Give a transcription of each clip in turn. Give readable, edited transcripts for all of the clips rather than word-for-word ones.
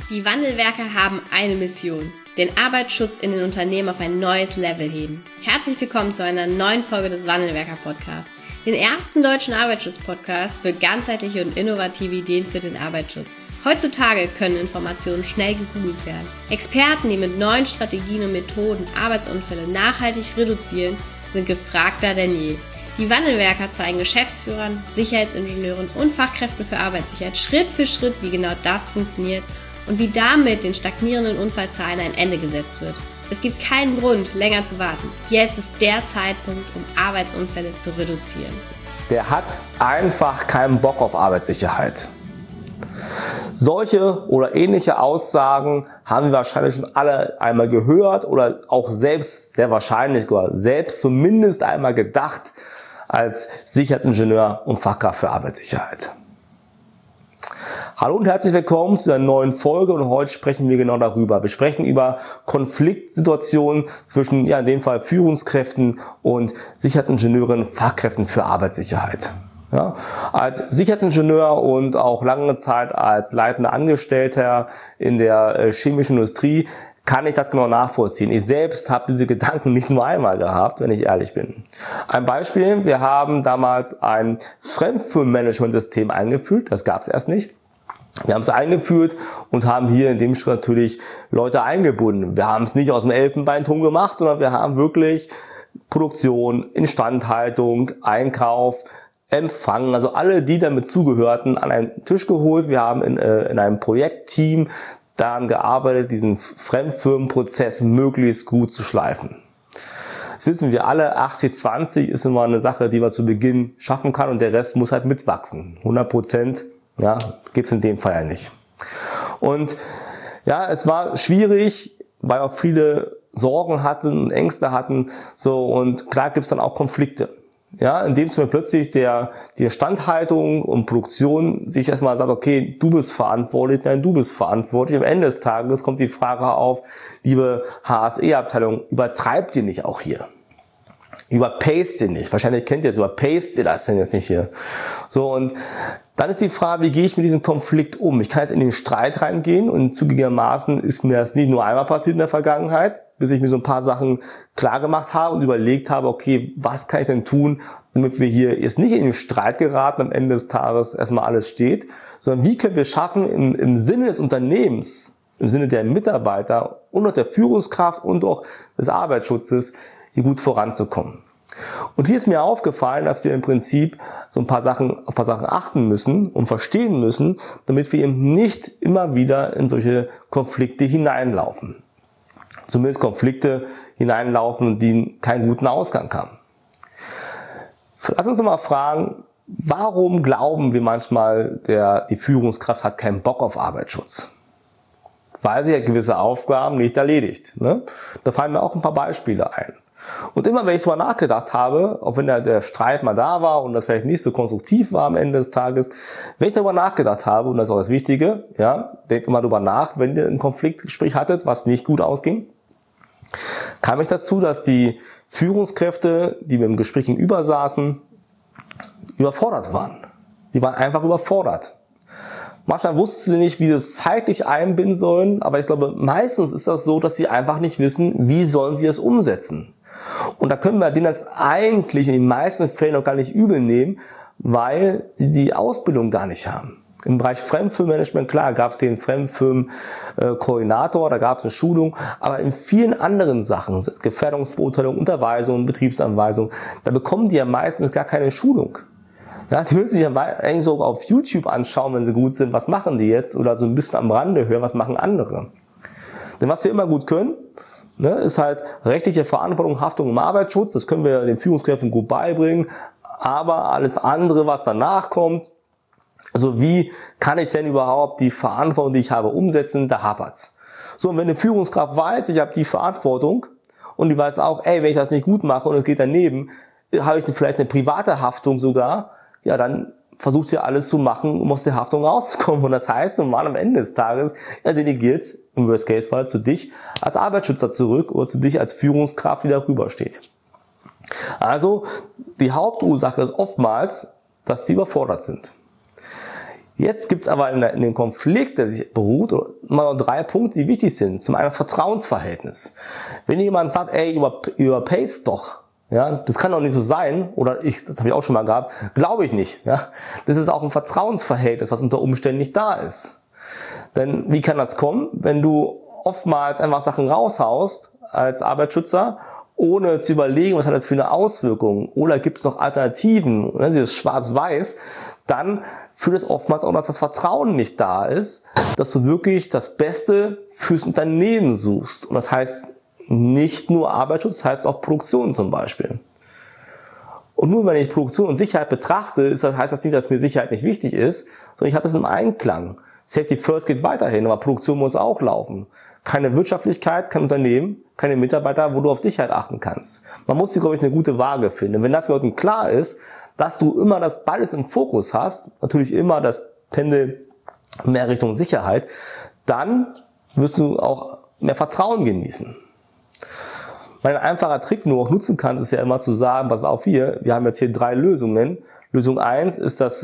Die Wandelwerker haben eine Mission: den Arbeitsschutz in den Unternehmen auf ein neues Level heben. Herzlich willkommen zu einer neuen Folge des Wandelwerker-Podcasts, den ersten deutschen Arbeitsschutz-Podcast für ganzheitliche und innovative Ideen für den Arbeitsschutz. Heutzutage können Informationen schnell gegoogelt werden. Experten, die mit neuen Strategien und Methoden Arbeitsunfälle nachhaltig reduzieren, sind gefragter denn je. Die Wandelwerker zeigen Geschäftsführern, Sicherheitsingenieuren und Fachkräften für Arbeitssicherheit Schritt für Schritt, wie genau das funktioniert und wie damit den stagnierenden Unfallzahlen ein Ende gesetzt wird. Es gibt keinen Grund, länger zu warten. Jetzt ist der Zeitpunkt, um Arbeitsunfälle zu reduzieren. Der hat einfach keinen Bock auf Arbeitssicherheit. Solche oder ähnliche Aussagen haben wir wahrscheinlich schon alle einmal gehört oder auch selbst, sehr wahrscheinlich oder selbst zumindest einmal gedacht als Sicherheitsingenieur und Fachkraft für Arbeitssicherheit. Hallo und herzlich willkommen zu einer neuen Folge und heute sprechen wir genau darüber. Wir sprechen über Konfliktsituationen zwischen, in dem Fall Führungskräften und Sicherheitsingenieuren, Fachkräften für Arbeitssicherheit. Ja, als Sicherheitsingenieur und auch lange Zeit als leitender Angestellter in der chemischen Industrie kann ich das genau nachvollziehen. Ich selbst habe diese Gedanken nicht nur einmal gehabt, wenn ich ehrlich bin. Ein Beispiel: Wir haben damals ein Fremdfirmenmanagementsystem eingeführt, das gab es erst nicht. Wir haben es eingeführt und haben hier in dem Schritt natürlich Leute eingebunden. Wir haben es nicht aus dem Elfenbeinturm gemacht, sondern wir haben wirklich Produktion, Instandhaltung, Einkauf, Empfang, also alle, die damit zugehörten, an einen Tisch geholt. Wir haben in einem Projektteam daran gearbeitet, diesen Fremdfirmenprozess möglichst gut zu schleifen. Das wissen wir alle, 80-20 ist immer eine Sache, die man zu Beginn schaffen kann und der Rest muss halt mitwachsen. 100%, gibt's in dem Fall ja nicht. Und es war schwierig, weil auch viele Sorgen hatten und Ängste hatten, und klar gibt's dann auch Konflikte. Indem es mir plötzlich die Instandhaltung und Produktion sich erstmal sagt, okay, du bist verantwortlich, nein, du bist verantwortlich. Am Ende des Tages kommt die Frage auf, liebe HSE-Abteilung, übertreibt ihr nicht auch hier? Überpaced ihr nicht? Wahrscheinlich kennt ihr es, überpaced ihr das denn jetzt nicht hier? Und dann ist die Frage, wie gehe ich mit diesem Konflikt um? Ich kann jetzt in den Streit reingehen und zugegebenermaßen ist mir das nicht nur einmal passiert in der Vergangenheit, bis ich mir so ein paar Sachen klar gemacht habe und überlegt habe, okay, was kann ich denn tun, damit wir hier jetzt nicht in den Streit geraten, am Ende des Tages erstmal alles steht, sondern wie können wir schaffen, im Sinne des Unternehmens, im Sinne der Mitarbeiter und auch der Führungskraft und auch des Arbeitsschutzes hier gut voranzukommen. Und hier ist mir aufgefallen, dass wir im Prinzip auf ein paar Sachen achten müssen und verstehen müssen, damit wir eben nicht immer wieder in solche Konflikte hineinlaufen. Zumindest Konflikte hineinlaufen, die keinen guten Ausgang haben. Lass uns nochmal fragen, warum glauben wir manchmal, die Führungskraft hat keinen Bock auf Arbeitsschutz? Weil sie ja gewisse Aufgaben nicht erledigt. Da fallen mir auch ein paar Beispiele ein. Und immer wenn ich darüber nachgedacht habe, auch wenn der Streit mal da war und das vielleicht nicht so konstruktiv war am Ende des Tages, wenn ich darüber nachgedacht habe, und das ist auch das Wichtige, denkt immer darüber nach, wenn ihr ein Konfliktgespräch hattet, was nicht gut ausging, kam ich dazu, dass die Führungskräfte, die mir im Gespräch gegenüber saßen, überfordert waren. Die waren einfach überfordert. Manchmal wussten sie nicht, wie sie es zeitlich einbinden sollen, aber ich glaube, meistens ist das so, dass sie einfach nicht wissen, wie sollen sie es umsetzen. Und da können wir denen das eigentlich in den meisten Fällen noch gar nicht übel nehmen, weil sie die Ausbildung gar nicht haben. Im Bereich Fremdfirmenmanagement, klar, gab es den Fremdfirmenkoordinator, da gab es eine Schulung, aber in vielen anderen Sachen, Gefährdungsbeurteilung, Unterweisung, Betriebsanweisung, da bekommen die ja meistens gar keine Schulung. Die müssen sich ja eigentlich so auf YouTube anschauen, wenn sie gut sind, was machen die jetzt, oder so ein bisschen am Rande hören, was machen andere. Denn was wir immer gut können, ist halt rechtliche Verantwortung, Haftung im Arbeitsschutz, das können wir den Führungskräften gut beibringen, aber alles andere, was danach kommt, also wie kann ich denn überhaupt die Verantwortung, die ich habe, umsetzen, da hapert's. Und wenn eine Führungskraft weiß, ich habe die Verantwortung und die weiß auch, wenn ich das nicht gut mache und es geht daneben, habe ich vielleicht eine private Haftung sogar, dann versucht sie alles zu machen, um aus der Haftung rauszukommen. Und das heißt, normal am Ende des Tages, delegiert im Worst-Case-Fall zu dich als Arbeitsschützer zurück oder zu dich als Führungskraft, die darüber steht. Also, die Hauptursache ist oftmals, dass sie überfordert sind. Jetzt gibt's aber in dem Konflikt, der sich beruht, immer noch 3 Punkte, die wichtig sind. Zum einen das Vertrauensverhältnis. Wenn jemand sagt, ey, überpayst doch, ja, das kann doch nicht so sein, oder das habe ich auch schon mal gehabt, glaube ich nicht. Ja, das ist auch ein Vertrauensverhältnis, was unter Umständen nicht da ist. Denn wie kann das kommen, wenn du oftmals einfach Sachen raushaust als Arbeitsschützer, ohne zu überlegen, was hat das für eine Auswirkung, oder gibt es noch Alternativen, das ist schwarz-weiß, dann führt es oftmals auch, dass das Vertrauen nicht da ist, dass du wirklich das Beste fürs Unternehmen suchst. Und das heißt nicht nur Arbeitsschutz, das heißt auch Produktion zum Beispiel. Und nur wenn ich Produktion und Sicherheit betrachte, heißt das nicht, dass mir Sicherheit nicht wichtig ist, sondern ich habe es im Einklang. Safety First geht weiterhin, aber Produktion muss auch laufen. Keine Wirtschaftlichkeit, kein Unternehmen, keine Mitarbeiter, wo du auf Sicherheit achten kannst. Man muss hier, glaube ich, eine gute Waage finden. Und wenn das Leuten klar ist, dass du immer das beides im Fokus hast, natürlich immer das Pendel mehr Richtung Sicherheit, dann wirst du auch mehr Vertrauen genießen. Ein einfacher Trick, den du auch nutzen kannst, ist ja immer zu sagen, pass auf hier, wir haben jetzt hier 3 Lösungen. Lösung 1 ist das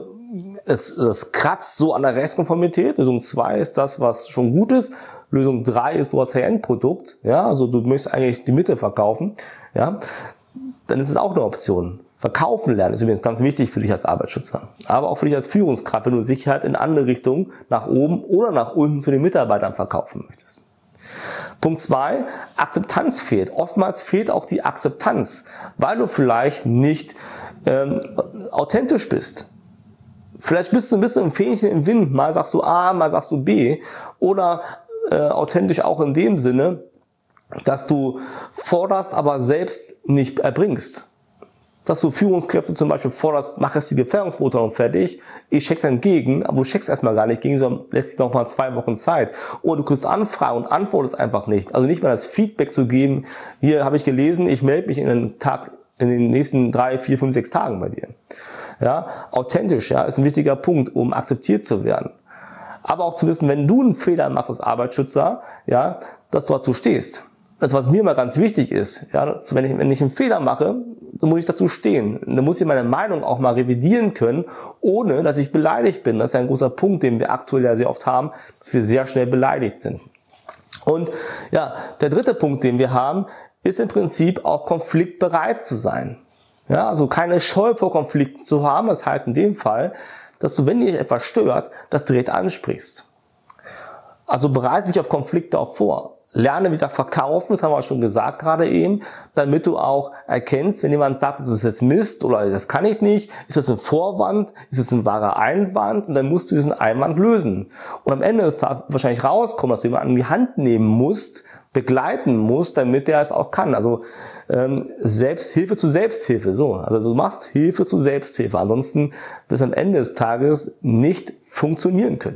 kratzt so an der Rechtskonformität. Lösung 2 ist das, was schon gut ist. Lösung 3 ist sowas High-End-Produkt. Ja, also du möchtest eigentlich die Mitte verkaufen. Ja, dann ist es auch eine Option. Verkaufen lernen ist übrigens ganz wichtig für dich als Arbeitsschützer. Aber auch für dich als Führungskraft, wenn du Sicherheit in andere Richtungen, nach oben oder nach unten zu den Mitarbeitern verkaufen möchtest. Punkt 2, Akzeptanz fehlt. Oftmals fehlt auch die Akzeptanz, weil du vielleicht nicht authentisch bist. Vielleicht bist du ein bisschen ein Fähnchen im Wind. Mal sagst du A, mal sagst du B. Oder authentisch auch in dem Sinne, dass du forderst, aber selbst nicht erbringst. Dass du Führungskräfte zum Beispiel forderst, mach jetzt die Gefährdungsbeurteilung fertig, ich check dann gegen, aber du checkst erstmal gar nicht gegen, sondern lässt dir noch mal 2 Wochen Zeit. Oder du kriegst Anfragen und antwortest einfach nicht. Also nicht mal das Feedback zu geben, hier habe ich gelesen, ich melde mich in den nächsten 3, 4, 5, 6 Tagen bei dir. Ja, authentisch, ja, ist ein wichtiger Punkt, um akzeptiert zu werden. Aber auch zu wissen, wenn du einen Fehler machst als Arbeitsschützer, ja, dass du dazu stehst. Das, was mir immer ganz wichtig ist, ja, wenn ich einen Fehler mache, dann muss ich dazu stehen. Dann muss ich meine Meinung auch mal revidieren können, ohne dass ich beleidigt bin. Das ist ein großer Punkt, den wir aktuell ja sehr oft haben, dass wir sehr schnell beleidigt sind. Und ja, der dritte Punkt, den wir haben, ist im Prinzip auch konfliktbereit zu sein. Ja, also keine Scheu vor Konflikten zu haben. Das heißt in dem Fall, dass du, wenn dich etwas stört, das direkt ansprichst. Also bereite dich auf Konflikte auch vor. Lerne, wie gesagt, verkaufen, das haben wir auch schon gesagt gerade eben, damit du auch erkennst, wenn jemand sagt, das ist jetzt Mist oder das kann ich nicht, ist das ein Vorwand, ist das ein wahrer Einwand, und dann musst du diesen Einwand lösen. Und am Ende des Tages wahrscheinlich rauskommen, dass du jemanden an die Hand nehmen musst, begleiten musst, damit der es auch kann. Also Hilfe zu Selbsthilfe, so. Also du machst Hilfe zu Selbsthilfe, ansonsten wird es am Ende des Tages nicht funktionieren können.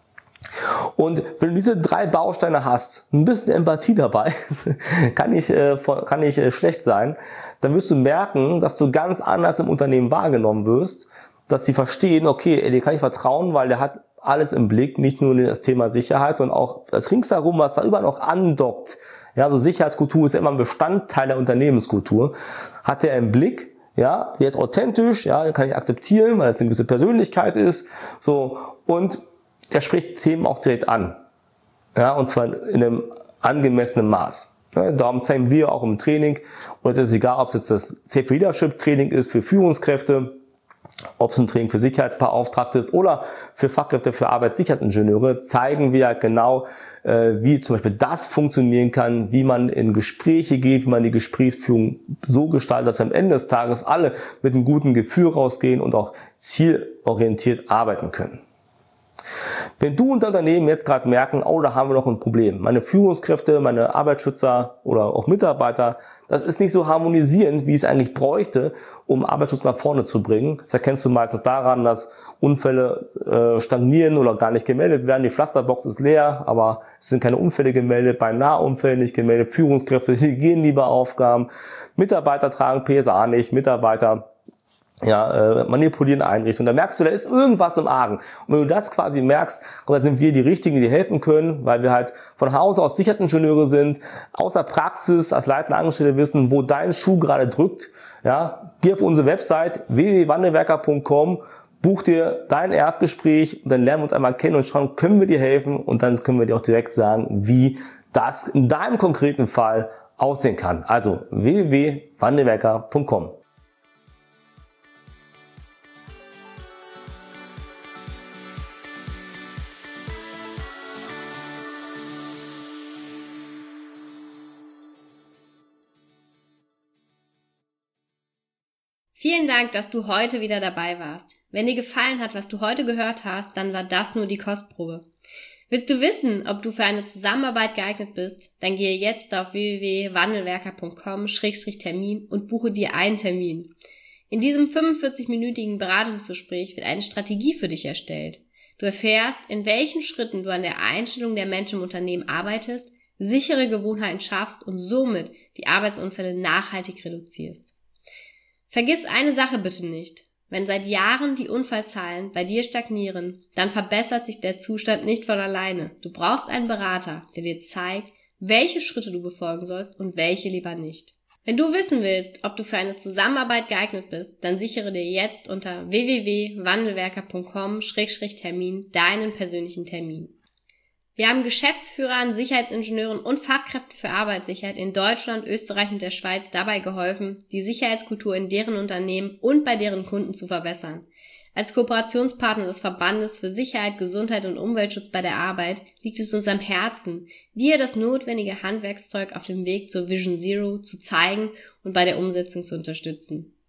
Und wenn du diese 3 Bausteine hast, ein bisschen Empathie dabei, kann nicht schlecht sein, dann wirst du merken, dass du ganz anders im Unternehmen wahrgenommen wirst, dass sie verstehen, okay, dem kann ich vertrauen, weil der hat alles im Blick, nicht nur das Thema Sicherheit, sondern auch das ringsherum, was da überall noch andockt. Ja, so Sicherheitskultur ist ja immer ein Bestandteil der Unternehmenskultur. Hat der im Blick, ja, der ist authentisch, ja, kann ich akzeptieren, weil es eine gewisse Persönlichkeit ist, so, und der spricht Themen auch direkt an. Ja, und zwar in einem angemessenen Maß. Ja, darum zeigen wir auch im Training, und es ist egal, ob es jetzt das Safe Leadership Training ist für Führungskräfte, ob es ein Training für Sicherheitsbeauftragte ist oder für Fachkräfte für Arbeitssicherheitsingenieure, zeigen wir genau, wie zum Beispiel das funktionieren kann, wie man in Gespräche geht, wie man die Gesprächsführung so gestaltet, dass am Ende des Tages alle mit einem guten Gefühl rausgehen und auch zielorientiert arbeiten können. Wenn du und Unternehmen jetzt gerade merken, oh, da haben wir noch ein Problem. Meine Führungskräfte, meine Arbeitsschützer oder auch Mitarbeiter, das ist nicht so harmonisierend, wie es eigentlich bräuchte, Arbeitsschutz nach vorne zu bringen. Das erkennst du meistens daran, dass Unfälle stagnieren oder gar nicht gemeldet werden. Die Pflasterbox ist leer, aber es sind keine Unfälle gemeldet, bei Nahunfällen nicht gemeldet. Führungskräfte gehen lieber Aufgaben. Mitarbeiter tragen PSA nicht, Mitarbeiter manipulieren Einrichtungen. Da merkst du, da ist irgendwas im Argen. Und wenn du das quasi merkst, dann sind wir die Richtigen, die helfen können, weil wir halt von Hause aus Sicherheitsingenieure sind, aus der Praxis als leitende Angestellte wissen, wo dein Schuh gerade drückt. Ja, geh auf unsere Website www.wandelwerker.com, buch dir dein Erstgespräch und dann lernen wir uns einmal kennen und schauen, können wir dir helfen und dann können wir dir auch direkt sagen, wie das in deinem konkreten Fall aussehen kann. Also www.wandelwerker.com. Vielen Dank, dass du heute wieder dabei warst. Wenn dir gefallen hat, was du heute gehört hast, dann war das nur die Kostprobe. Willst du wissen, ob du für eine Zusammenarbeit geeignet bist? Dann gehe jetzt auf www.wandelwerker.com/Termin und buche dir einen Termin. In diesem 45-minütigen Beratungsgespräch wird eine Strategie für dich erstellt. Du erfährst, in welchen Schritten du an der Einstellung der Menschen im Unternehmen arbeitest, sichere Gewohnheiten schaffst und somit die Arbeitsunfälle nachhaltig reduzierst. Vergiss eine Sache bitte nicht. Wenn seit Jahren die Unfallzahlen bei dir stagnieren, dann verbessert sich der Zustand nicht von alleine. Du brauchst einen Berater, der dir zeigt, welche Schritte du befolgen sollst und welche lieber nicht. Wenn du wissen willst, ob du für eine Zusammenarbeit geeignet bist, dann sichere dir jetzt unter www.wandelwerker.com/Termin deinen persönlichen Termin. Wir haben Geschäftsführern, Sicherheitsingenieuren und Fachkräften für Arbeitssicherheit in Deutschland, Österreich und der Schweiz dabei geholfen, die Sicherheitskultur in deren Unternehmen und bei deren Kunden zu verbessern. Als Kooperationspartner des Verbandes für Sicherheit, Gesundheit und Umweltschutz bei der Arbeit liegt es uns am Herzen, dir das notwendige Handwerkszeug auf dem Weg zur Vision Zero zu zeigen und bei der Umsetzung zu unterstützen.